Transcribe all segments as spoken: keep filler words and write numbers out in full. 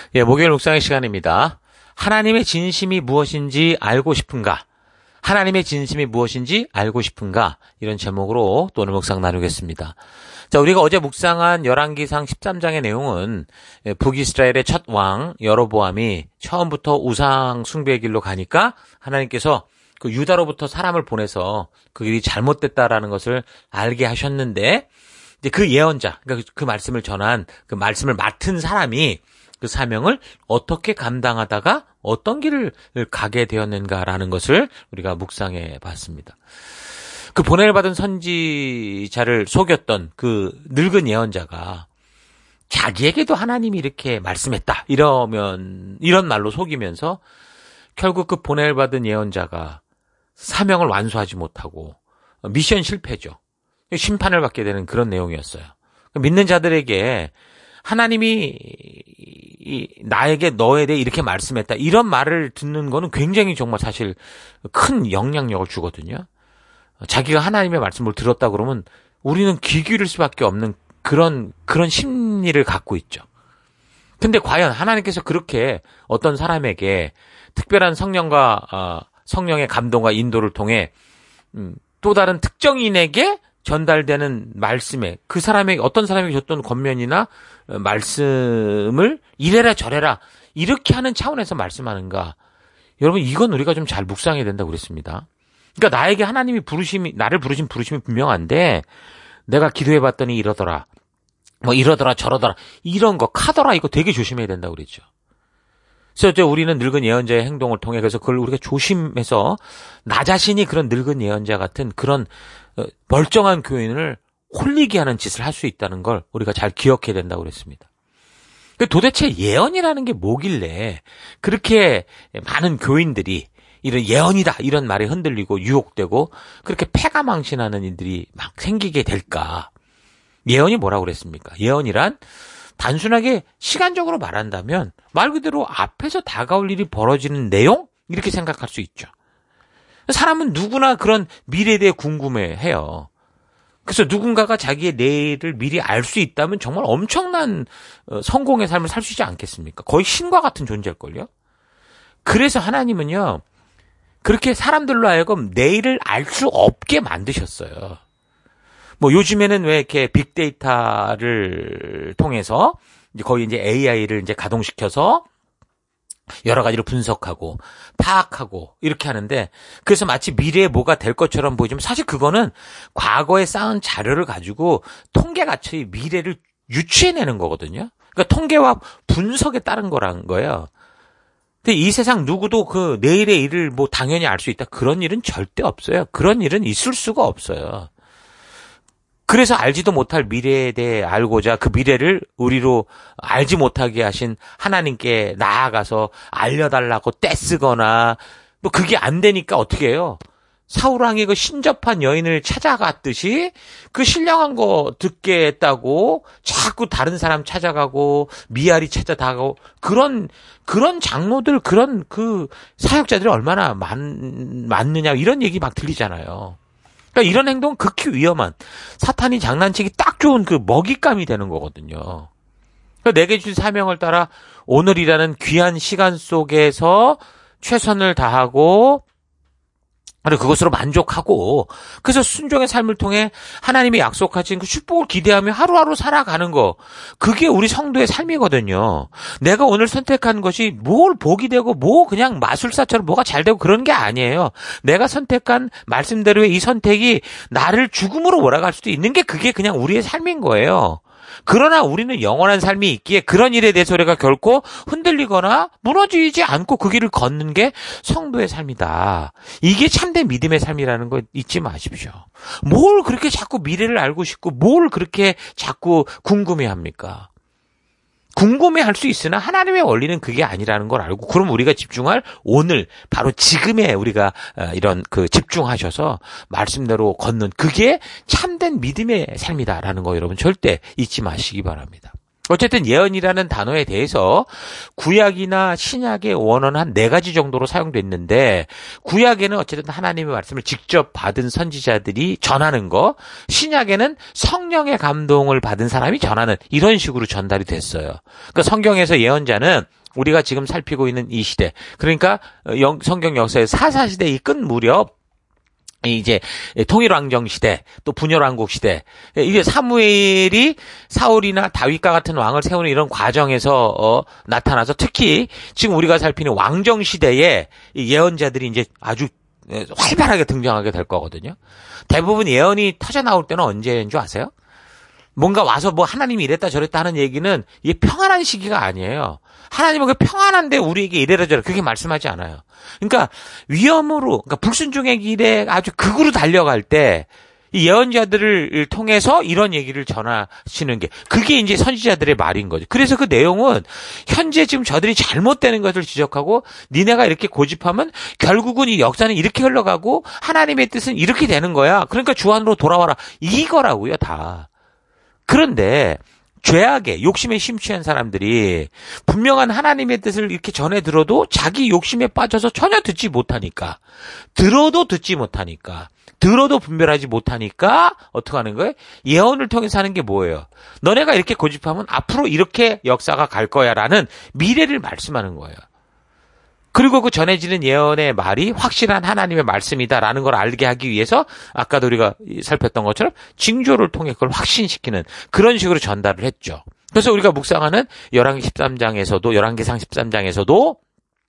예, 목요일 묵상의 시간입니다. 하나님의 진심이 무엇인지 알고 싶은가? 하나님의 진심이 무엇인지 알고 싶은가? 이런 제목으로 또 오늘 묵상 나누겠습니다. 자, 우리가 어제 묵상한 열왕기상 십삼 장의 내용은 북이스라엘의 첫 왕 여로보암이 처음부터 우상 숭배의 길로 가니까 하나님께서 그 유다로부터 사람을 보내서 그 일이 잘못됐다라는 것을 알게 하셨는데, 이제 그 예언자, 그러니까 그 말씀을 전한, 그 말씀을 맡은 사람이 그 사명을 어떻게 감당하다가 어떤 길을 가게 되었는가라는 것을 우리가 묵상해 봤습니다. 그 보냄을 받은 선지자를 속였던 그 늙은 예언자가 자기에게도 하나님이 이렇게 말씀했다, 이러면, 이런 말로 속이면서 결국 그 보냄을 받은 예언자가 사명을 완수하지 못하고 미션 실패죠. 심판을 받게 되는 그런 내용이었어요. 믿는 자들에게 하나님이 나에게 너에 대해 이렇게 말씀했다, 이런 말을 듣는 거는 굉장히 정말 사실 큰 영향력을 주거든요. 자기가 하나님의 말씀을 들었다 그러면 우리는 귀 기울일 수밖에 없는 그런 그런 심리를 갖고 있죠. 근데 과연 하나님께서 그렇게 어떤 사람에게 특별한 성령과 어, 성령의 감동과 인도를 통해 음, 또 다른 특정인에게 전달되는 말씀에, 그 사람에게, 어떤 사람에게 줬던 권면이나 말씀을 이래라 저래라 이렇게 하는 차원에서 말씀하는가? 여러분, 이건 우리가 좀 잘 묵상해야 된다고 그랬습니다. 그러니까 나에게 하나님이 부르심이, 나를 부르신 부르심이 분명한데 내가 기도해봤더니 이러더라, 뭐 이러더라 저러더라, 이런 거 카더라, 이거 되게 조심해야 된다고 그랬죠. 그래서 우리는 늙은 예언자의 행동을 통해, 그래서 그걸 우리가 조심해서 나 자신이 그런 늙은 예언자 같은 그런 멀쩡한 교인을 홀리게 하는 짓을 할 수 있다는 걸 우리가 잘 기억해야 된다고 그랬습니다. 도대체 예언이라는 게 뭐길래 그렇게 많은 교인들이 이런 예언이다, 이런 말에 흔들리고 유혹되고 그렇게 패가망신하는 일들이 막 생기게 될까? 예언이 뭐라고 그랬습니까? 예언이란 단순하게 시간적으로 말한다면 말 그대로 앞에서 다가올 일이 벌어지는 내용? 이렇게 생각할 수 있죠. 사람은 누구나 그런 미래에 대해 궁금해해요. 그래서 누군가가 자기의 내일을 미리 알 수 있다면 정말 엄청난 성공의 삶을 살 수 있지 않겠습니까? 거의 신과 같은 존재일걸요? 그래서 하나님은요, 그렇게 사람들로 하여금 내일을 알 수 없게 만드셨어요. 뭐 요즘에는 왜 이렇게 빅데이터를 통해서 이제 거의 이제 에이아이를 이제 가동시켜서 여러 가지로 분석하고 파악하고 이렇게 하는데, 그래서 마치 미래에 뭐가 될 것처럼 보이지만 사실 그거는 과거에 쌓은 자료를 가지고 통계같이 미래를 유추해내는 거거든요. 그러니까 통계와 분석에 따른 거란 거예요. 근데 이 세상 누구도 그 내일의 일을 뭐 당연히 알 수 있다, 그런 일은 절대 없어요. 그런 일은 있을 수가 없어요. 그래서 알지도 못할 미래에 대해 알고자 그 미래를 우리로 알지 못하게 하신 하나님께 나아가서 알려달라고 떼쓰거나 뭐 그게 안 되니까 어떻게 해요? 사울왕이 그 신접한 여인을 찾아갔듯이 그 신령한 거 듣겠다고 자꾸 다른 사람 찾아가고 미아리 찾아다가고, 그런 그런 장로들, 그런 그 사역자들이 얼마나 많, 많느냐, 이런 얘기 막 들리잖아요. 그러니까 이런 행동은 극히 위험한, 사탄이 장난치기 딱 좋은 그 먹잇감이 되는 거거든요. 그러니까 내게 주신 사명을 따라 오늘이라는 귀한 시간 속에서 최선을 다하고 그리고 그것으로 만족하고, 그래서 순종의 삶을 통해 하나님이 약속하신 그 축복을 기대하며 하루하루 살아가는 거, 그게 우리 성도의 삶이거든요. 내가 오늘 선택한 것이 뭘 복이 되고 뭐 그냥 마술사처럼 뭐가 잘 되고 그런 게 아니에요. 내가 선택한 말씀대로의 이 선택이 나를 죽음으로 몰아갈 수도 있는 게, 그게 그냥 우리의 삶인 거예요. 그러나 우리는 영원한 삶이 있기에 그런 일에 대해서 우리가 결코 흔들리거나 무너지지 않고 그 길을 걷는 게 성도의 삶이다. 이게 참된 믿음의 삶이라는 거 잊지 마십시오. 뭘 그렇게 자꾸 미래를 알고 싶고 뭘 그렇게 자꾸 궁금해합니까? 궁금해할 수 있으나 하나님의 원리는 그게 아니라는 걸 알고, 그럼 우리가 집중할 오늘, 바로 지금에 우리가 이런 그 집중하셔서 말씀대로 걷는, 그게 참된 믿음의 삶이다라는 거 여러분 절대 잊지 마시기 바랍니다. 어쨌든 예언이라는 단어에 대해서 구약이나 신약의 원어는 한 네 가지 정도로 사용됐는데 구약에는 어쨌든 하나님의 말씀을 직접 받은 선지자들이 전하는 거, 신약에는 성령의 감동을 받은 사람이 전하는 이런 식으로 전달이 됐어요. 그러니까 성경에서 예언자는 우리가 지금 살피고 있는 이 시대, 그러니까 성경 역사의 사사시대의 끝 무렵 이제 통일왕정 시대, 또 분열왕국 시대, 이게 사무엘이 사울이나 다윗과 같은 왕을 세우는 이런 과정에서 어, 나타나서 특히 지금 우리가 살피는 왕정 시대에 예언자들이 이제 아주 활발하게 등장하게 될 거거든요. 대부분 예언이 터져 나올 때는 언제인 줄 아세요? 뭔가 와서 뭐 하나님이 이랬다 저랬다 하는 얘기는 이게 평안한 시기가 아니에요. 하나님은 그 평안한데 우리에게 이래라 저래라 그렇게 말씀하지 않아요. 그러니까 위험으로, 그러니까 불순종의 길에 아주 극으로 달려갈 때 이 예언자들을 통해서 이런 얘기를 전하시는 게 그게 이제 선지자들의 말인 거죠. 그래서 그 내용은 현재 지금 저들이 잘못되는 것을 지적하고 니네가 이렇게 고집하면 결국은 이 역사는 이렇게 흘러가고 하나님의 뜻은 이렇게 되는 거야. 그러니까 주 안으로 돌아와라. 이거라고요, 다. 그런데 죄악에 욕심에 심취한 사람들이 분명한 하나님의 뜻을 이렇게 전해 들어도 자기 욕심에 빠져서 전혀 듣지 못하니까, 들어도 듣지 못하니까, 들어도 분별하지 못하니까 어떻게 하는 거예요? 예언을 통해서 하는 게 뭐예요? 너네가 이렇게 고집하면 앞으로 이렇게 역사가 갈 거야 라는 미래를 말씀하는 거예요. 그리고 그 전해지는 예언의 말이 확실한 하나님의 말씀이다라는 걸 알게 하기 위해서 아까도 우리가 살폈던 것처럼 징조를 통해 그걸 확신시키는 그런 식으로 전달을 했죠. 그래서 우리가 묵상하는 열왕기 십삼 장에서도 열왕기상 십삼 장에서도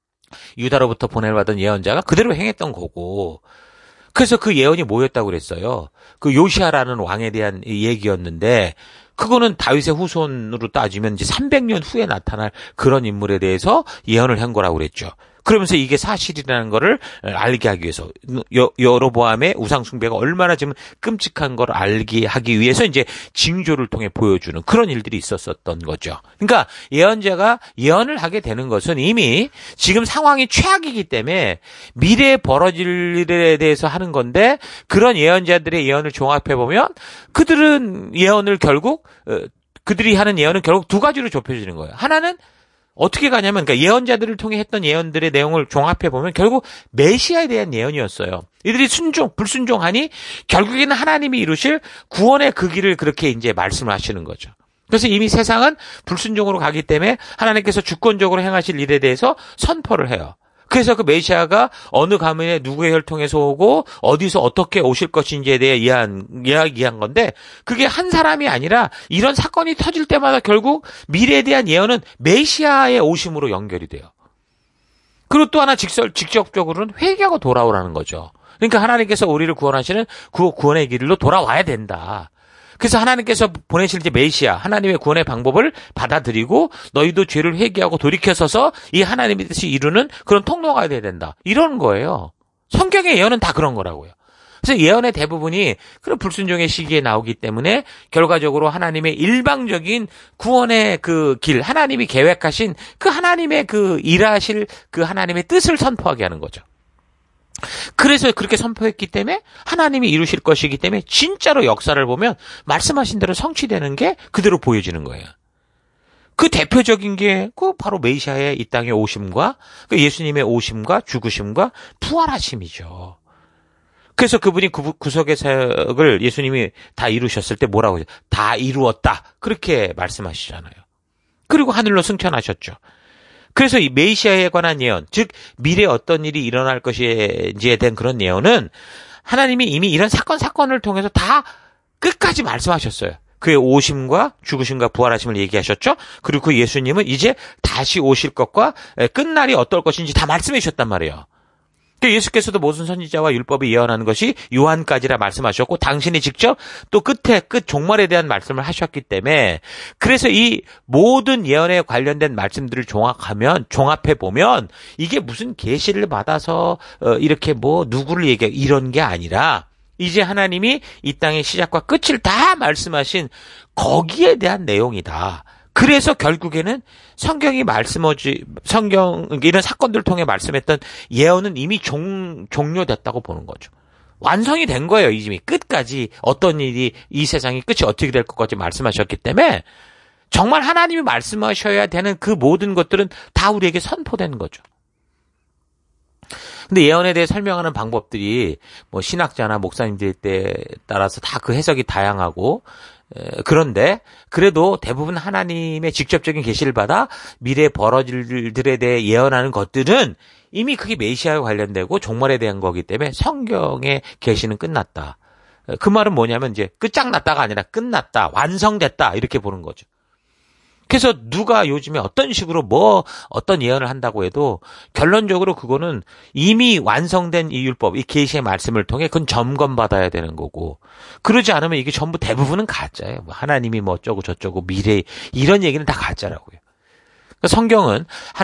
유다로부터 보내받은 예언자가 그대로 행했던 거고, 그래서 그 예언이 뭐였다고 그랬어요? 그 요시아라는 왕에 대한 얘기였는데 그거는 다윗의 후손으로 따지면 이제 삼백 년 후에 나타날 그런 인물에 대해서 예언을 한 거라고 그랬죠. 그러면서 이게 사실이라는 거를 알게 하기 위해서, 여, 여로보암의 우상 숭배가 얼마나 지금 끔찍한 걸 알게 하기 위해서 이제 징조를 통해 보여주는 그런 일들이 있었었던 거죠. 그러니까 예언자가 예언을 하게 되는 것은 이미 지금 상황이 최악이기 때문에 미래에 벌어질 일에 대해서 하는 건데, 그런 예언자들의 예언을 종합해 보면 그들은 예언을 결국 그들이 하는 예언은 결국 두 가지로 좁혀지는 거예요. 하나는 어떻게 가냐면, 그러니까 예언자들을 통해 했던 예언들의 내용을 종합해 보면 결국 메시아에 대한 예언이었어요. 이들이 순종, 불순종하니 결국에는 하나님이 이루실 구원의 그 길을 그렇게 이제 말씀을 하시는 거죠. 그래서 이미 세상은 불순종으로 가기 때문에 하나님께서 주권적으로 행하실 일에 대해서 선포를 해요. 그래서 그 메시아가 어느 가문에 누구의 혈통에서 오고 어디서 어떻게 오실 것인지에 대해 이야기한, 이야기한 건데, 그게 한 사람이 아니라 이런 사건이 터질 때마다 결국 미래에 대한 예언은 메시아의 오심으로 연결이 돼요. 그리고 또 하나 직설, 직접적으로는 회개하고 돌아오라는 거죠. 그러니까 하나님께서 우리를 구원하시는 그 구원의 길로 돌아와야 된다. 그래서 하나님께서 보내실 이제 메시아, 하나님의 구원의 방법을 받아들이고 너희도 죄를 회개하고 돌이켜서서 이 하나님의 뜻이 이루는 그런 통로가 돼야 된다. 이런 거예요. 성경의 예언은 다 그런 거라고요. 그래서 예언의 대부분이 그런 불순종의 시기에 나오기 때문에 결과적으로 하나님의 일방적인 구원의 그 길, 하나님이 계획하신 그 하나님의 그 일하실 그 하나님의 뜻을 선포하게 하는 거죠. 그래서 그렇게 선포했기 때문에 하나님이 이루실 것이기 때문에 진짜로 역사를 보면 말씀하신 대로 성취되는 게 그대로 보여지는 거예요. 그 대표적인 게 그 바로 메시아의 이 땅의 오심과 그 예수님의 오심과 죽으심과 부활하심이죠. 그래서 그분이 구속의 사역을 예수님이 다 이루셨을 때 뭐라고 하죠? 다 이루었다. 그렇게 말씀하시잖아요. 그리고 하늘로 승천하셨죠. 그래서 이 메시아에 관한 예언, 즉 미래에 어떤 일이 일어날 것인지에 대한 그런 예언은 하나님이 이미 이런 사건 사건을 통해서 다 끝까지 말씀하셨어요. 그의 오심과 죽으심과 부활하심을 얘기하셨죠. 그리고 그 예수님은 이제 다시 오실 것과 끝날이 어떨 것인지 다 말씀해 주셨단 말이에요. 예수께서도 모든 선지자와 율법이 예언하는 것이 요한까지라 말씀하셨고, 당신이 직접 또 끝에 끝 종말에 대한 말씀을 하셨기 때문에, 그래서 이 모든 예언에 관련된 말씀들을 종합하면 종합해 보면 이게 무슨 계시를 받아서 어, 이렇게 뭐 누구를 얘기해 이런 게 아니라 이제 하나님이 이 땅의 시작과 끝을 다 말씀하신 거기에 대한 내용이다. 그래서 결국에는 성경이 말씀하지, 성경, 이런 사건들을 통해 말씀했던 예언은 이미 종, 종료됐다고 보는 거죠. 완성이 된 거예요, 이미. 끝까지 어떤 일이, 이 세상의 끝이 어떻게 될 것까지 말씀하셨기 때문에 정말 하나님이 말씀하셔야 되는 그 모든 것들은 다 우리에게 선포된 거죠. 근데 예언에 대해 설명하는 방법들이 뭐 신학자나 목사님들 때 따라서 다 그 해석이 다양하고, 그런데 그래도 대부분 하나님의 직접적인 계시를 받아 미래에 벌어질 일들에 대해 예언하는 것들은 이미 그게 메시아와 관련되고 종말에 대한 거기 때문에 성경의 계시는 끝났다. 그 말은 뭐냐면 이제 끝장났다가 아니라 끝났다, 완성됐다 이렇게 보는 거죠. 그래서 누가 요즘에 어떤 식으로 뭐 어떤 예언을 한다고 해도 결론적으로 그거는 이미 완성된 이 율법, 이 계시의 말씀을 통해 그건 점검받아야 되는 거고, 그러지 않으면 이게 전부 대부분은 가짜예요. 뭐 하나님이 뭐 어쩌고 저쩌고 미래 이런 얘기는 다 가짜라고요. 그러니까 성경은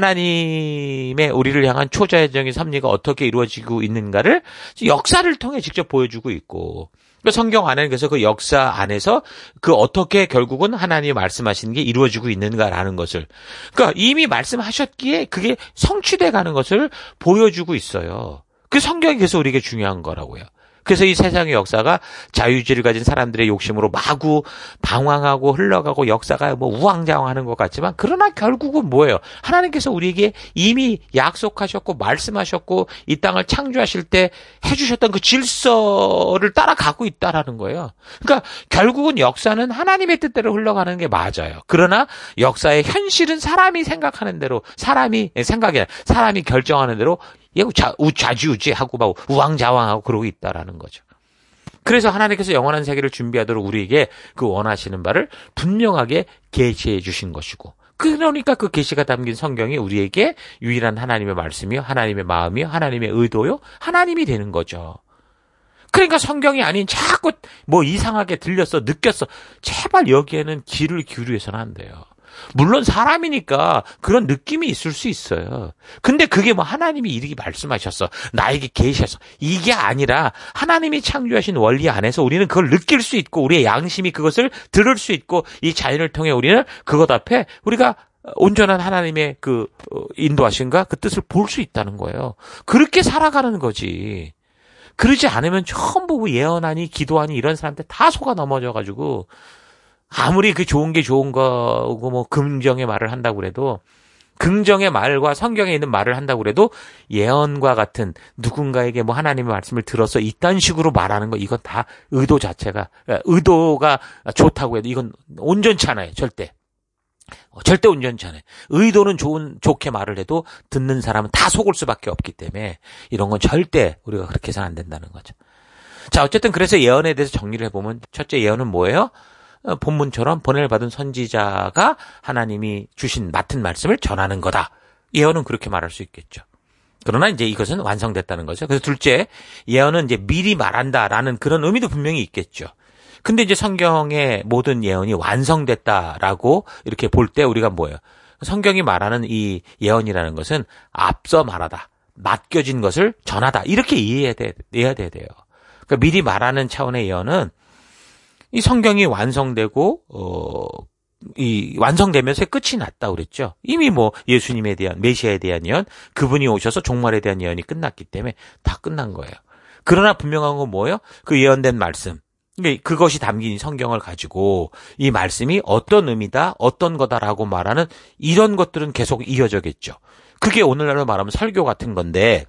하나님의 우리를 향한 초자연적인 섭리가 어떻게 이루어지고 있는가를 역사를 통해 직접 보여주고 있고, 성경 안에는 그래서 그 역사 안에서 그 어떻게 결국은 하나님이 말씀하시는 게 이루어지고 있는가라는 것을, 그러니까 이미 말씀하셨기에 그게 성취돼 가는 것을 보여주고 있어요. 그 성경이 그래서 우리에게 중요한 거라고요. 그래서 이 세상의 역사가 자유주의를 가진 사람들의 욕심으로 마구 방황하고 흘러가고 역사가 뭐 우왕좌왕하는 것 같지만, 그러나 결국은 뭐예요? 하나님께서 우리에게 이미 약속하셨고 말씀하셨고 이 땅을 창조하실 때 해주셨던 그 질서를 따라가고 있다라는 거예요. 그러니까 결국은 역사는 하나님의 뜻대로 흘러가는 게 맞아요. 그러나 역사의 현실은 사람이 생각하는 대로, 사람이 생각이 아니라 사람이 결정하는 대로 얘 좌지우지하고 막 우왕좌왕하고 그러고 있다라는 거죠. 그래서 하나님께서 영원한 세계를 준비하도록 우리에게 그 원하시는 바를 분명하게 계시해 주신 것이고, 그러니까 그 계시가 담긴 성경이 우리에게 유일한 하나님의 말씀이요, 하나님의 마음이요, 하나님의 의도요, 하나님이 되는 거죠. 그러니까 성경이 아닌 자꾸 뭐 이상하게 들렸어, 느꼈어, 제발 여기에는 귀를 기울여서는 안 돼요. 물론 사람이니까 그런 느낌이 있을 수 있어요. 근데 그게 뭐 하나님이 이렇게 말씀하셨어, 나에게 계시했어, 이게 아니라 하나님이 창조하신 원리 안에서 우리는 그걸 느낄 수 있고, 우리의 양심이 그것을 들을 수 있고, 이 자연을 통해 우리는 그것 앞에 우리가 온전한 하나님의 그 인도하신가 그 뜻을 볼 수 있다는 거예요. 그렇게 살아가는 거지. 그러지 않으면 전부 예언하니 기도하니 이런 사람들 다 속아 넘어져가지고 아무리 그 좋은 게 좋은 거고 뭐 긍정의 말을 한다고 그래도, 긍정의 말과 성경에 있는 말을 한다고 그래도 예언과 같은 누군가에게 뭐 하나님의 말씀을 들어서 이딴 식으로 말하는 거, 이건 다 의도 자체가, 의도가 좋다고 해도 이건 온전치 않아요. 절대. 절대 온전치 않아요. 의도는 좋은, 좋게 말을 해도 듣는 사람은 다 속을 수밖에 없기 때문에 이런 건 절대 우리가 그렇게 해서는 안 된다는 거죠. 자, 어쨌든 그래서 예언에 대해서 정리를 해보면, 첫째 예언은 뭐예요? 본문처럼 번뇌를 받은 선지자가 하나님이 주신 맡은 말씀을 전하는 거다. 예언은 그렇게 말할 수 있겠죠. 그러나 이제 이것은 완성됐다는 거죠. 그래서 둘째, 예언은 이제 미리 말한다라는 그런 의미도 분명히 있겠죠. 근데 이제 성경의 모든 예언이 완성됐다라고 이렇게 볼 때 우리가 뭐예요? 성경이 말하는 이 예언이라는 것은 앞서 말하다, 맡겨진 것을 전하다, 이렇게 이해해야 돼, 이해해야 돼요. 그러니까 미리 말하는 차원의 예언은 이 성경이 완성되고, 어, 이 완성되면서 끝이 났다 그랬죠. 이미 뭐 예수님에 대한, 메시아에 대한 예언, 그분이 오셔서 종말에 대한 예언이 끝났기 때문에 다 끝난 거예요. 그러나 분명한 건 뭐예요? 그 예언된 말씀, 그것이 담긴 이 성경을 가지고 이 말씀이 어떤 의미다, 어떤 거다라고 말하는 이런 것들은 계속 이어져겠죠. 그게 오늘날로 말하면 설교 같은 건데,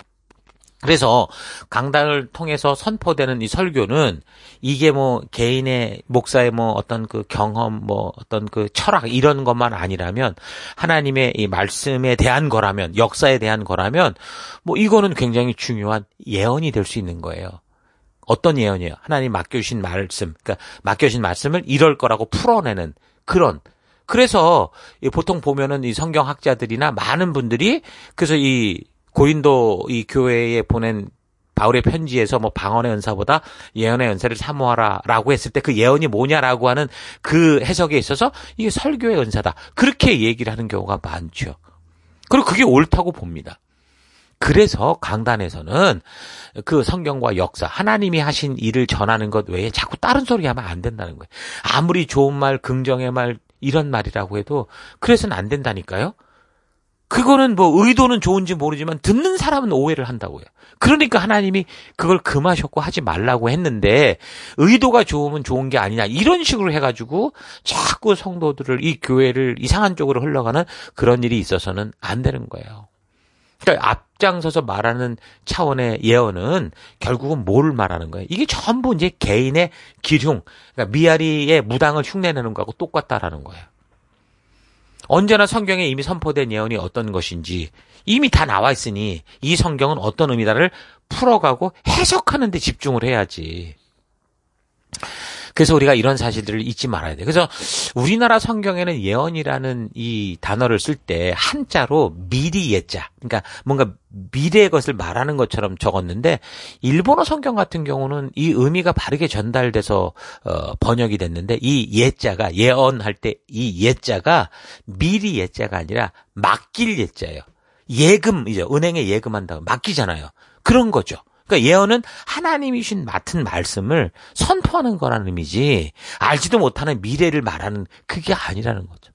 그래서 강단을 통해서 선포되는 이 설교는 이게 뭐 개인의 목사의 뭐 어떤 그 경험, 뭐 어떤 그 철학 이런 것만 아니라면, 하나님의 이 말씀에 대한 거라면, 역사에 대한 거라면 뭐 이거는 굉장히 중요한 예언이 될 수 있는 거예요. 어떤 예언이에요? 하나님 맡겨주신 말씀, 그러니까 맡겨주신 말씀을 이럴 거라고 풀어내는 그런. 그래서 보통 보면은 이 성경학자들이나 많은 분들이 그래서 이 고린도 이 교회에 보낸 바울의 편지에서 뭐 방언의 은사보다 예언의 은사를 사모하라라고 했을 때 그 예언이 뭐냐라고 하는 그 해석에 있어서 이게 설교의 은사다, 그렇게 얘기를 하는 경우가 많죠. 그리고 그게 옳다고 봅니다. 그래서 강단에서는 그 성경과 역사, 하나님이 하신 일을 전하는 것 외에 자꾸 다른 소리 하면 안 된다는 거예요. 아무리 좋은 말, 긍정의 말, 이런 말이라고 해도 그래서는 안 된다니까요. 그거는 뭐 의도는 좋은지 모르지만 듣는 사람은 오해를 한다고요. 그러니까 하나님이 그걸 금하셨고 하지 말라고 했는데 의도가 좋으면 좋은 게 아니냐 이런 식으로 해가지고 자꾸 성도들을 이 교회를 이상한 쪽으로 흘러가는 그런 일이 있어서는 안 되는 거예요. 그러니까 앞장서서 말하는 차원의 예언은 결국은 뭘 말하는 거예요? 이게 전부 이제 개인의 기흉, 그러니까 미아리의 무당을 흉내내는 거하고 똑같다라는 거예요. 언제나 성경에 이미 선포된 예언이 어떤 것인지 이미 다 나와 있으니 이 성경은 어떤 의미다를 풀어가고 해석하는 데 집중을 해야지. 그래서 우리가 이런 사실들을 잊지 말아야 돼요. 그래서 우리나라 성경에는 예언이라는 이 단어를 쓸 때 한자로 미리 예자, 그러니까 뭔가 미래의 것을 말하는 것처럼 적었는데 일본어 성경 같은 경우는 이 의미가 바르게 전달돼서 어, 번역이 됐는데 이 예자가 예언할 때 이 예자가 미리 예자가 아니라 맡길 예자예요. 예금, 이제 은행에 예금한다고 맡기잖아요. 그런 거죠. 그러니까 예언은 하나님이 주신 맡은 말씀을 선포하는 거라는 의미지 알지도 못하는 미래를 말하는 그게 아니라는 거죠.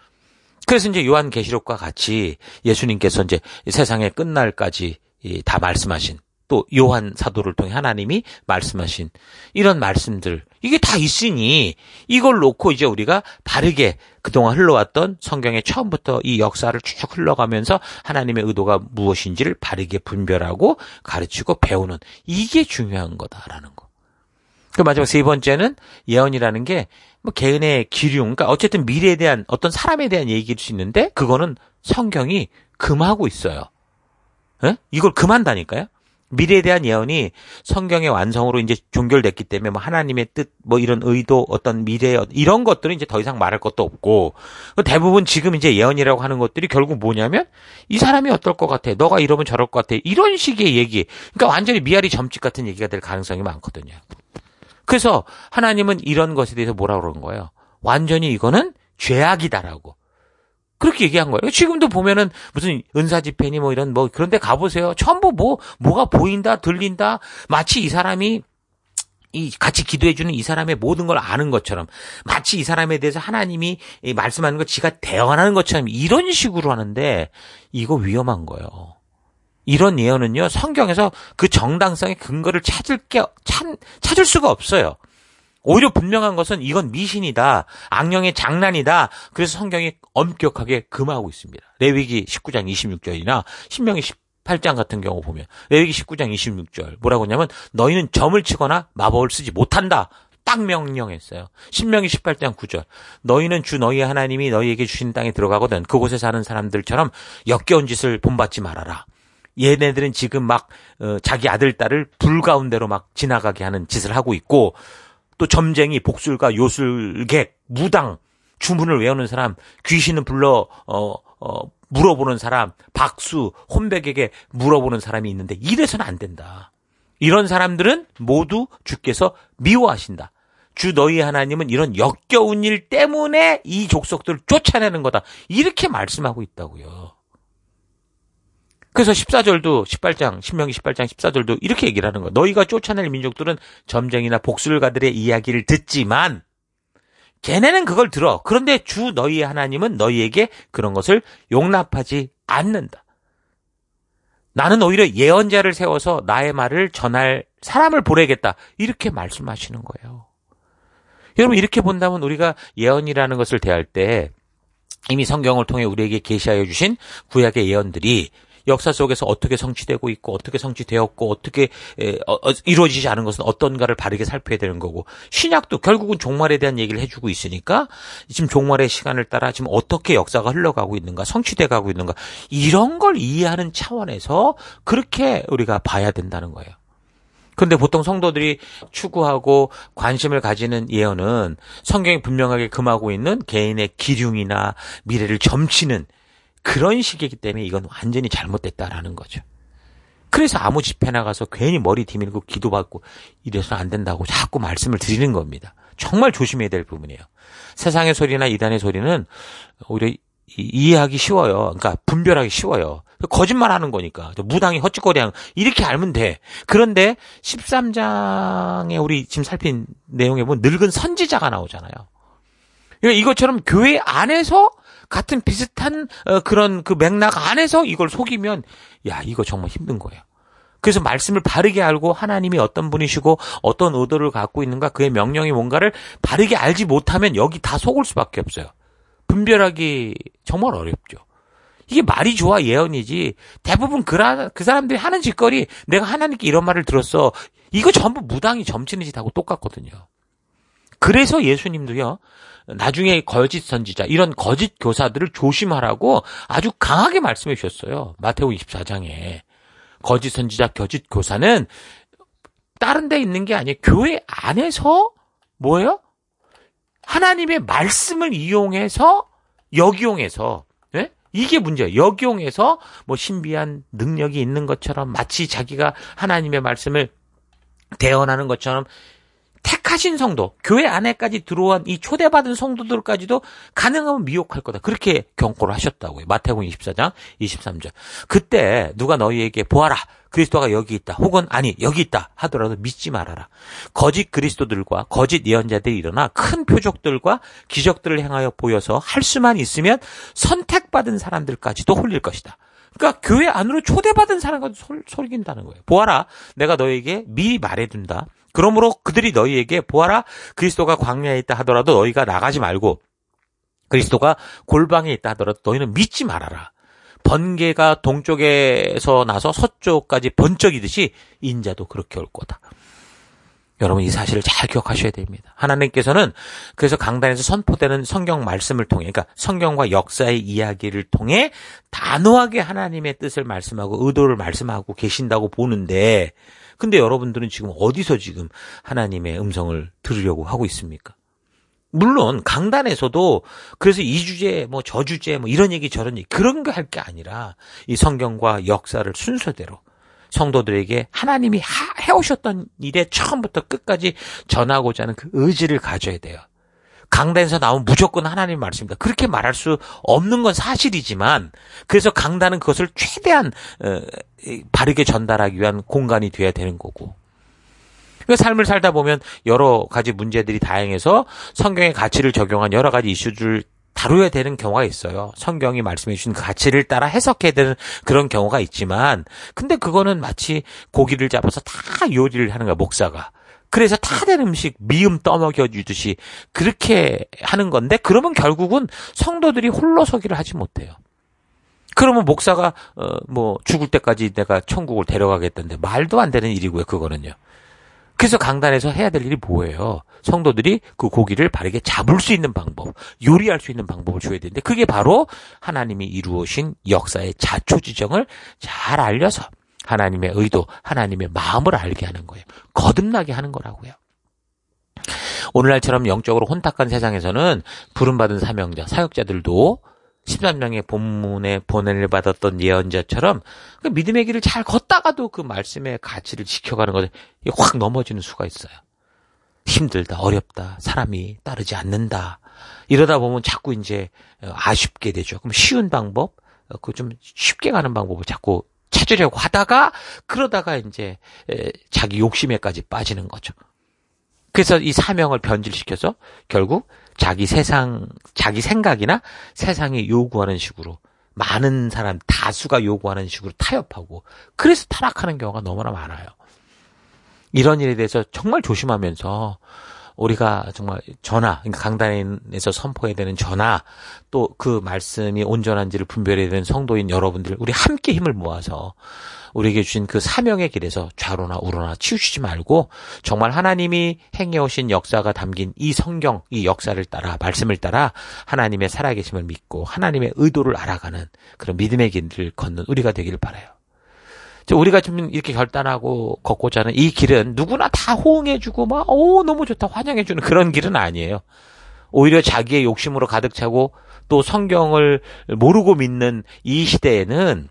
그래서 이제 요한계시록과 같이 예수님께서 이제 세상의 끝날까지 다 말씀하신 또 요한 사도를 통해 하나님이 말씀하신 이런 말씀들 이게 다 있으니 이걸 놓고 이제 우리가 바르게 그동안 흘러왔던 성경의 처음부터 이 역사를 쭉 흘러가면서 하나님의 의도가 무엇인지를 바르게 분별하고 가르치고 배우는 이게 중요한 거다라는 거. 그 마지막 세 번째는 예언이라는 게 뭐 개인의 기륭, 그러니까 어쨌든 미래에 대한 어떤 사람에 대한 얘기일 수 있는데 그거는 성경이 금하고 있어요. 에? 이걸 금한다니까요. 미래에 대한 예언이 성경의 완성으로 이제 종결됐기 때문에 뭐 하나님의 뜻, 뭐 이런 의도, 어떤 미래, 이런 것들은 이제 더 이상 말할 것도 없고 대부분 지금 이제 예언이라고 하는 것들이 결국 뭐냐면 이 사람이 어떨 것 같아, 너가 이러면 저럴 것 같아, 이런 식의 얘기. 그러니까 완전히 미아리 점집 같은 얘기가 될 가능성이 많거든요. 그래서 하나님은 이런 것에 대해서 뭐라고 그러는 거예요? 완전히 이거는 죄악이다라고. 그렇게 얘기한 거예요. 지금도 보면은 무슨 은사 집회니 뭐 이런 뭐 그런 데 가보세요. 전부 뭐, 뭐가 보인다, 들린다. 마치 이 사람이 이 같이 기도해주는 이 사람의 모든 걸 아는 것처럼 마치 이 사람에 대해서 하나님이 말씀하는 걸 지가 대언하는 것처럼 이런 식으로 하는데 이거 위험한 거예요. 이런 예언은요, 성경에서 그 정당성의 근거를 찾을 게, 참, 찾을 수가 없어요. 오히려 분명한 것은 이건 미신이다. 악령의 장난이다. 그래서 성경이 엄격하게 금하고 있습니다. 레위기 십구 장 이십육 절이나 신명기 십팔 장 같은 경우 보면 레위기 십구 장 이십육 절 뭐라고 하냐면 너희는 점을 치거나 마법을 쓰지 못한다. 딱 명령했어요. 신명기 십팔 장 구 절 너희는 주 너희 하나님이 너희에게 주신 땅에 들어가거든 그곳에 사는 사람들처럼 역겨운 짓을 본받지 말아라. 얘네들은 지금 막 어, 자기 아들 딸을 불 가운데로 막 지나가게 하는 짓을 하고 있고 또 점쟁이, 복술가, 요술객, 무당, 주문을 외우는 사람, 귀신을 불러 어, 어, 물어보는 사람, 박수, 혼백에게 물어보는 사람이 있는데 이래서는 안 된다. 이런 사람들은 모두 주께서 미워하신다. 주 너희 하나님은 이런 역겨운 일 때문에 이 족속들을 쫓아내는 거다. 이렇게 말씀하고 있다고요. 그래서 십사 절도 십팔 장, 신명기 십팔 장 십사 절도 이렇게 얘기를 하는 거예요. 너희가 쫓아낼 민족들은 점쟁이나 복술가들의 이야기를 듣지만 걔네는 그걸 들어. 그런데 주 너희 하나님은 너희에게 그런 것을 용납하지 않는다. 나는 오히려 예언자를 세워서 나의 말을 전할 사람을 보내겠다. 이렇게 말씀하시는 거예요. 여러분 이렇게 본다면 우리가 예언이라는 것을 대할 때 이미 성경을 통해 우리에게 계시하여 주신 구약의 예언들이 역사 속에서 어떻게 성취되고 있고 어떻게 성취되었고 어떻게 에, 어, 어, 이루어지지 않은 것은 어떤가를 바르게 살펴야 되는 거고 신약도 결국은 종말에 대한 얘기를 해주고 있으니까 지금 종말의 시간을 따라 지금 어떻게 역사가 흘러가고 있는가 성취돼 가고 있는가 이런 걸 이해하는 차원에서 그렇게 우리가 봐야 된다는 거예요. 그런데 보통 성도들이 추구하고 관심을 가지는 예언은 성경이 분명하게 금하고 있는 개인의 기륭이나 미래를 점치는 그런 식이기 때문에 이건 완전히 잘못됐다라는 거죠. 그래서 아무 집회 나가서 괜히 머리 디밀고 기도받고 이래서는 안 된다고 자꾸 말씀을 드리는 겁니다. 정말 조심해야 될 부분이에요. 세상의 소리나 이단의 소리는 오히려 이해하기 쉬워요. 그러니까 분별하기 쉬워요. 거짓말하는 거니까. 무당이 헛짓거리하는 이렇게 알면 돼. 그런데 십삼 장에 우리 지금 살핀 내용에 보면 늙은 선지자가 나오잖아요. 이것처럼 교회 안에서 같은 비슷한 어, 그런 그 맥락 안에서 이걸 속이면 야, 이거 정말 힘든 거예요. 그래서 말씀을 바르게 알고 하나님이 어떤 분이시고 어떤 의도를 갖고 있는가, 그의 명령이 뭔가를 바르게 알지 못하면 여기 다 속을 수밖에 없어요. 분별하기 정말 어렵죠. 이게 말이 좋아 예언이지, 대부분 그, 그 사람들이 하는 짓거리, 내가 하나님께 이런 말을 들었어, 이거 전부 무당이 점치는 짓하고 똑같거든요. 그래서 예수님도요, 나중에 거짓 선지자, 이런 거짓 교사들을 조심하라고 아주 강하게 말씀해 주셨어요. 마태복음 이십사 장에. 거짓 선지자, 거짓 교사는 다른 데 있는 게 아니에요. 교회 안에서 뭐예요? 하나님의 말씀을 이용해서, 역이용해서, 네? 이게 문제예요. 역이용해서 뭐 신비한 능력이 있는 것처럼, 마치 자기가 하나님의 말씀을 대언하는 것처럼, 택하신 성도, 교회 안에까지 들어온 이 초대받은 성도들까지도 가능하면 미혹할 거다. 그렇게 경고를 하셨다고요. 마태복음 이십사 장 이십삼 절. 그때 누가 너희에게 보아라, 그리스도가 여기 있다, 혹은 아니 여기 있다 하더라도 믿지 말아라. 거짓 그리스도들과 거짓 예언자들이 일어나 큰 표적들과 기적들을 행하여 보여서 할 수만 있으면 선택받은 사람들까지도 홀릴 것이다. 그러니까 교회 안으로 초대받은 사람까지 속인다는 거예요. 보아라, 내가 너희에게 미리 말해둔다. 그러므로 그들이 너희에게 보아라, 그리스도가 광야에 있다 하더라도 너희가 나가지 말고, 그리스도가 골방에 있다 하더라도 너희는 믿지 말아라. 번개가 동쪽에서 나서 서쪽까지 번쩍이듯이 인자도 그렇게 올 거다. 여러분, 이 사실을 잘 기억하셔야 됩니다. 하나님께서는 그래서 강단에서 선포되는 성경 말씀을 통해, 그러니까 성경과 역사의 이야기를 통해 단호하게 하나님의 뜻을 말씀하고 의도를 말씀하고 계신다고 보는데, 근데 여러분들은 지금 어디서 지금 하나님의 음성을 들으려고 하고 있습니까? 물론 강단에서도 그래서 이 주제, 뭐 저 주제, 뭐 이런 얘기 저런 얘기 그런 거 할 게 아니라 이 성경과 역사를 순서대로 성도들에게 하나님이 하, 해오셨던 일에 처음부터 끝까지 전하고자 하는 그 의지를 가져야 돼요. 강단에서 나오면 무조건 하나님 말씀입니다. 그렇게 말할 수 없는 건 사실이지만, 그래서 강단은 그것을 최대한 어, 바르게 전달하기 위한 공간이 돼야 되는 거고. 그러니까 삶을 살다 보면 여러 가지 문제들이 다양해서 성경의 가치를 적용한 여러 가지 이슈들을 다뤄야 되는 경우가 있어요. 성경이 말씀해 주신 그 가치를 따라 해석해야 되는 그런 경우가 있지만, 근데 그거는 마치 고기를 잡아서 다 요리를 하는 거야, 목사가. 그래서 다 된 음식 미음 떠먹여 주듯이 그렇게 하는 건데, 그러면 결국은 성도들이 홀로서기를 하지 못해요. 그러면 목사가 어, 뭐 죽을 때까지 내가 천국을 데려가겠다는데 말도 안 되는 일이고요, 그거는요. 그래서 강단에서 해야 될 일이 뭐예요? 성도들이 그 고기를 바르게 잡을 수 있는 방법, 요리할 수 있는 방법을 줘야 되는데, 그게 바로 하나님이 이루어신 역사의 자초지정을 잘 알려서 하나님의 의도, 하나님의 마음을 알게 하는 거예요. 거듭나게 하는 거라고요. 오늘날처럼 영적으로 혼탁한 세상에서는 부름받은 사명자, 사역자들도 십삼 장의 본문에 보냄을 받았던 예언자처럼 그 믿음의 길을 잘 걷다가도 그 말씀의 가치를 지켜가는 것에 확 넘어지는 수가 있어요. 힘들다, 어렵다, 사람이 따르지 않는다. 이러다 보면 자꾸 이제 아쉽게 되죠. 그럼 쉬운 방법, 그 좀 쉽게 가는 방법을 자꾸 찾으려고 하다가, 그러다가 이제 자기 욕심에까지 빠지는 거죠. 그래서 이 사명을 변질시켜서 결국 자기 세상, 자기 생각이나 세상이 요구하는 식으로, 많은 사람, 다수가 요구하는 식으로 타협하고, 그래서 타락하는 경우가 너무나 많아요. 이런 일에 대해서 정말 조심하면서 우리가 정말 전하, 그러니까 강단에서 선포해야 되는 전하, 또 그 말씀이 온전한지를 분별해야 되는 성도인 여러분들, 우리 함께 힘을 모아서 우리에게 주신 그 사명의 길에서 좌로나 우로나 치우치지 말고, 정말 하나님이 행해오신 역사가 담긴 이 성경, 이 역사를 따라, 말씀을 따라 하나님의 살아계심을 믿고 하나님의 의도를 알아가는 그런 믿음의 길을 걷는 우리가 되기를 바라요. 우리가 좀 이렇게 결단하고 걷고자 하는 이 길은 누구나 다 호응해주고 막 오 너무 좋다 환영해주는 그런 길은 아니에요. 오히려 자기의 욕심으로 가득 차고 또 성경을 모르고 믿는 이 시대에는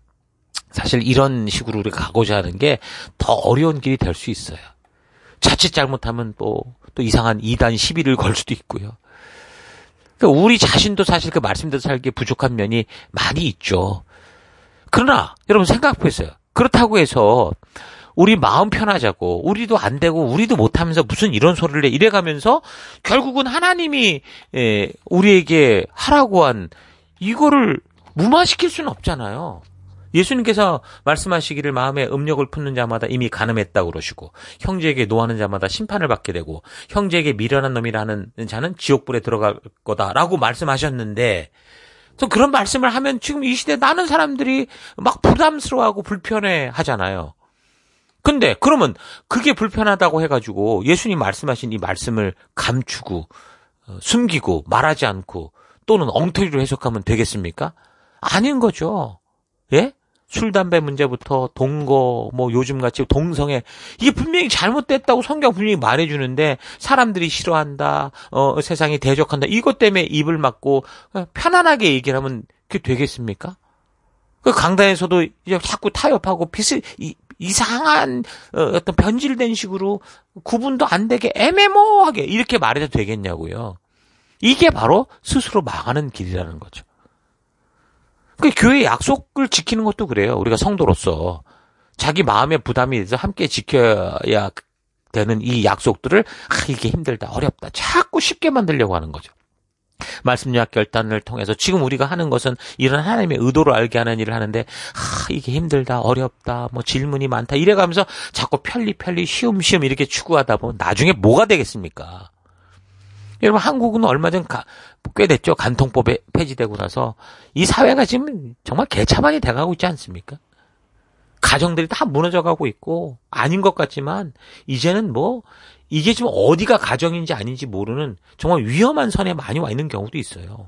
사실 이런 식으로 우리가 가고자 하는 게 더 어려운 길이 될 수 있어요. 자칫 잘못하면 또, 또 이상한 이단 시비를 걸 수도 있고요. 그러니까 우리 자신도 사실 그 말씀대로 살기에 부족한 면이 많이 있죠. 그러나 여러분 생각해보세요. 그렇다고 해서 우리 마음 편하자고, 우리도 안 되고 우리도 못하면서 무슨 이런 소리를 해, 이래가면서 결국은 하나님이 우리에게 하라고 한 이거를 무마시킬 수는 없잖아요. 예수님께서 말씀하시기를 마음에 음욕을 품는 자마다 이미 간음했다고 그러시고 형제에게 노하는 자마다 심판을 받게 되고 형제에게 미련한 놈이라는 자는 지옥불에 들어갈 거다라고 말씀하셨는데 또 그런 말씀을 하면 지금 이 시대에 많은 사람들이 막 부담스러워하고 불편해 하잖아요. 근데 그러면 그게 불편하다고 해가지고 예수님 말씀하신 이 말씀을 감추고 숨기고 말하지 않고 또는 엉터리로 해석하면 되겠습니까? 아닌 거죠. 예? 술, 담배 문제부터 동거, 뭐 요즘같이 동성애 이게 분명히 잘못됐다고 성경 분명히 말해주는데 사람들이 싫어한다, 어, 세상이 대적한다 이것 때문에 입을 막고 편안하게 얘기를 하면 그게 되겠습니까? 그 강단에서도 이제 자꾸 타협하고 비슷 이, 이상한 어, 어떤 변질된 식으로 구분도 안 되게 애매모호하게 이렇게 말해도 되겠냐고요. 이게 바로 스스로 망하는 길이라는 거죠. 그 교회 약속을 지키는 것도 그래요. 우리가 성도로서 자기 마음의 부담이 돼서 함께 지켜야 되는 이 약속들을 아 이게 힘들다, 어렵다, 자꾸 쉽게 만들려고 하는 거죠. 말씀 요약 결단을 통해서 지금 우리가 하는 것은 이런 하나님의 의도를 알게 하는 일을 하는데 아 이게 힘들다, 어렵다, 뭐 질문이 많다 이래가면서 자꾸 편리 편리 쉬움 쉬움 이렇게 추구하다 보면 나중에 뭐가 되겠습니까? 여러분 한국은 얼마 전 꽤 됐죠. 간통법에 폐지되고 나서 이 사회가 지금 정말 개차반이 돼가고 있지 않습니까? 가정들이 다 무너져가고 있고 아닌 것 같지만 이제는 뭐 이게 지금 어디가 가정인지 아닌지 모르는 정말 위험한 선에 많이 와 있는 경우도 있어요.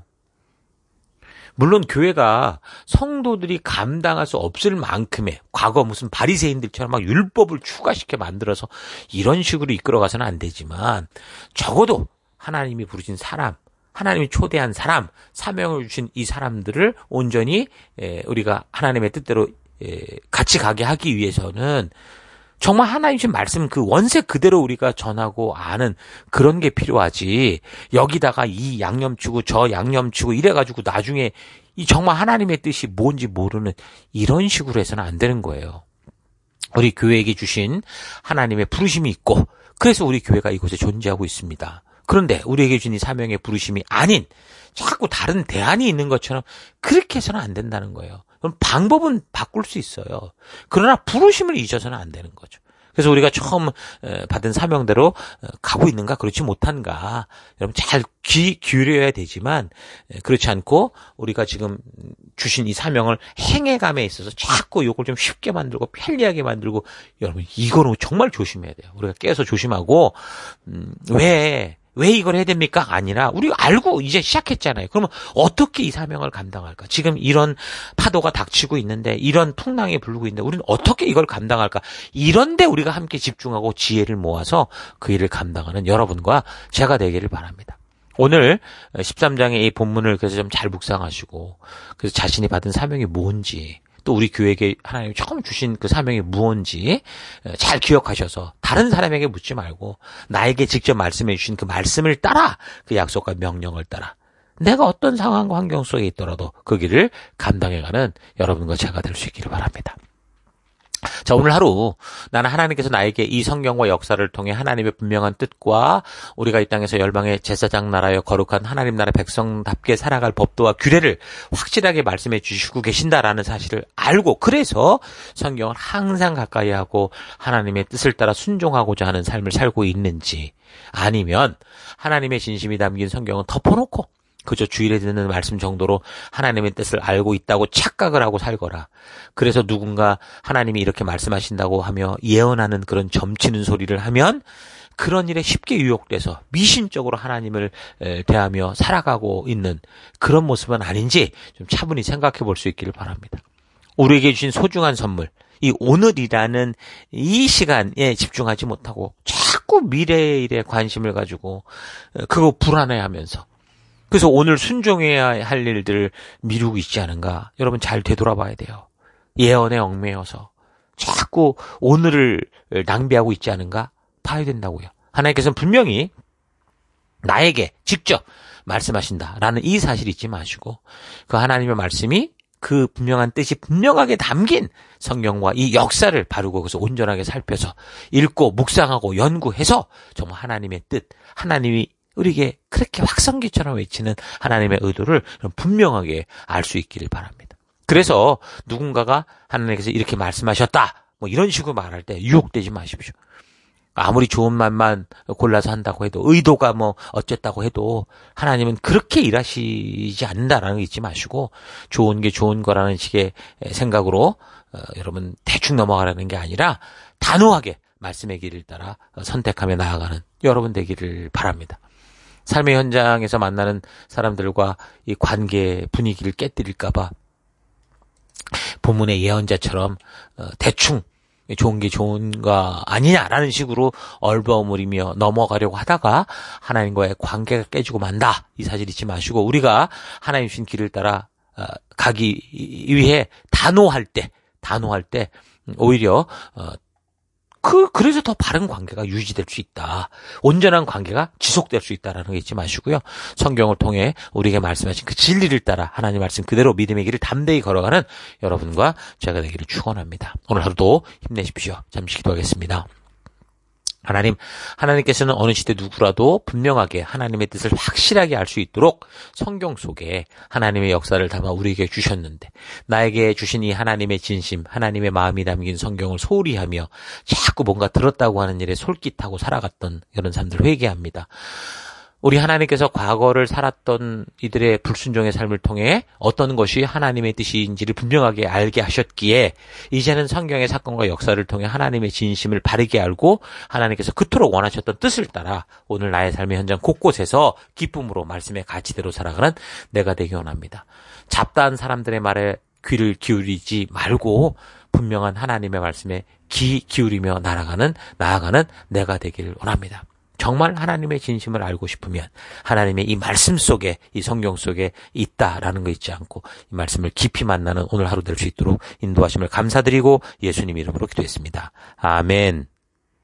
물론 교회가 성도들이 감당할 수 없을 만큼의 과거 무슨 바리새인들처럼 막 율법을 추가시켜 만들어서 이런 식으로 이끌어가서는 안 되지만 적어도 하나님이 부르신 사람, 하나님이 초대한 사람, 사명을 주신 이 사람들을 온전히 우리가 하나님의 뜻대로 같이 가게 하기 위해서는 정말 하나님 주신 말씀 그 원세 그대로 우리가 전하고 아는 그런 게 필요하지. 여기다가 이 양념 치고 저 양념 치고 이래가지고 나중에 이 정말 하나님의 뜻이 뭔지 모르는 이런 식으로 해서는 안 되는 거예요. 우리 교회에게 주신 하나님의 부르심이 있고 그래서 우리 교회가 이곳에 존재하고 있습니다. 그런데 우리에게 주신 이 사명의 부르심이 아닌 자꾸 다른 대안이 있는 것처럼 그렇게 해서는 안 된다는 거예요. 그럼 방법은 바꿀 수 있어요. 그러나 부르심을 잊어서는 안 되는 거죠. 그래서 우리가 처음 받은 사명대로 가고 있는가 그렇지 못한가 여러분 잘 귀 기울여야 되지만 그렇지 않고 우리가 지금 주신 이 사명을 행해감에 있어서 자꾸 이걸 좀 쉽게 만들고 편리하게 만들고 여러분 이거는 정말 조심해야 돼요. 우리가 깨서 조심하고 음, 왜 왜 이걸 해야 됩니까? 아니라 우리가 알고 이제 시작했잖아요. 그러면 어떻게 이 사명을 감당할까? 지금 이런 파도가 닥치고 있는데 이런 풍랑이 불고 있는데 우리는 어떻게 이걸 감당할까? 이런데 우리가 함께 집중하고 지혜를 모아서 그 일을 감당하는 여러분과 제가 되기를 바랍니다. 오늘 십삼 장의 이 본문을 그래서 좀 잘 묵상하시고 그래서 자신이 받은 사명이 뭔지 또 우리 교회에게 하나님이 처음 주신 그 사명이 무엇인지 잘 기억하셔서 다른 사람에게 묻지 말고 나에게 직접 말씀해 주신 그 말씀을 따라 그 약속과 명령을 따라 내가 어떤 상황과 환경 속에 있더라도 그 길을 감당해가는 여러분과 제가 될 수 있기를 바랍니다. 자, 오늘 하루 나는 하나님께서 나에게 이 성경과 역사를 통해 하나님의 분명한 뜻과 우리가 이 땅에서 열방의 제사장 나라여 거룩한 하나님 나라 백성답게 살아갈 법도와 규례를 확실하게 말씀해 주시고 계신다라는 사실을 알고 그래서 성경을 항상 가까이 하고 하나님의 뜻을 따라 순종하고자 하는 삶을 살고 있는지 아니면 하나님의 진심이 담긴 성경은 덮어놓고 그저 주일에 듣는 말씀 정도로 하나님의 뜻을 알고 있다고 착각을 하고 살거라. 그래서 누군가 하나님이 이렇게 말씀하신다고 하며 예언하는 그런 점치는 소리를 하면 그런 일에 쉽게 유혹돼서 미신적으로 하나님을 대하며 살아가고 있는 그런 모습은 아닌지 좀 차분히 생각해 볼 수 있기를 바랍니다. 우리에게 주신 소중한 선물, 이 오늘이라는 이 시간에 집중하지 못하고 자꾸 미래의 일에 관심을 가지고 그거 불안해하면서 그래서 오늘 순종해야 할 일들을 미루고 있지 않은가? 여러분 잘 되돌아봐야 돼요. 예언에 얽매여서 자꾸 오늘을 낭비하고 있지 않은가? 봐야 된다고요. 하나님께서는 분명히 나에게 직접 말씀하신다라는 이 사실 잊지 마시고 그 하나님의 말씀이 그 분명한 뜻이 분명하게 담긴 성경과 이 역사를 바르고 그래서 온전하게 살펴서 읽고 묵상하고 연구해서 정말 하나님의 뜻, 하나님이 우리에게 그렇게 확성기처럼 외치는 하나님의 의도를 분명하게 알 수 있기를 바랍니다. 그래서 누군가가 하나님께서 이렇게 말씀하셨다, 뭐 이런 식으로 말할 때 유혹되지 마십시오. 아무리 좋은 말만 골라서 한다고 해도, 의도가 뭐 어쨌다고 해도 하나님은 그렇게 일하시지 않는다라는 거 잊지 마시고, 좋은 게 좋은 거라는 식의 생각으로 어, 여러분 대충 넘어가라는 게 아니라 단호하게 말씀의 길을 따라 선택하며 나아가는 여러분 되기를 바랍니다. 삶의 현장에서 만나는 사람들과 이 관계 분위기를 깨뜨릴까 봐 본문의 예언자처럼 어, 대충 좋은 게 좋은가 아니냐라는 식으로 얼버무리며 넘어가려고 하다가 하나님과의 관계가 깨지고 만다, 이 사실 잊지 마시고, 우리가 하나님 주신 길을 따라 어, 가기 위해 단호할 때 단호할 때 오히려 어, 그 그래서 더 바른 관계가 유지될 수 있다, 온전한 관계가 지속될 수 있다라는 거 잊지 마시고요. 성경을 통해 우리에게 말씀하신 그 진리를 따라 하나님 말씀 그대로 믿음의 길을 담대히 걸어가는 여러분과 제가 되기를 축원합니다. 오늘 하루도 힘내십시오. 잠시 기도하겠습니다. 하나님, 하나님께서는 어느 시대 누구라도 분명하게 하나님의 뜻을 확실하게 알 수 있도록 성경 속에 하나님의 역사를 담아 우리에게 주셨는데, 나에게 주신 이 하나님의 진심, 하나님의 마음이 담긴 성경을 소홀히 하며 자꾸 뭔가 들었다고 하는 일에 솔깃하고 살아갔던 이런 사람들 회개합니다. 우리 하나님께서 과거를 살았던 이들의 불순종의 삶을 통해 어떤 것이 하나님의 뜻인지를 분명하게 알게 하셨기에, 이제는 성경의 사건과 역사를 통해 하나님의 진심을 바르게 알고 하나님께서 그토록 원하셨던 뜻을 따라 오늘 나의 삶의 현장 곳곳에서 기쁨으로 말씀의 가치대로 살아가는 내가 되기 원합니다. 잡다한 사람들의 말에 귀를 기울이지 말고 분명한 하나님의 말씀에 귀 기울이며 날아가는 나아가는 내가 되기를 원합니다. 정말 하나님의 진심을 알고 싶으면 하나님의 이 말씀 속에, 이 성경 속에 있다라는 거 잊지 않고 이 말씀을 깊이 만나는 오늘 하루 될 수 있도록 인도하심을 감사드리고 예수님 이름으로 기도했습니다. 아멘.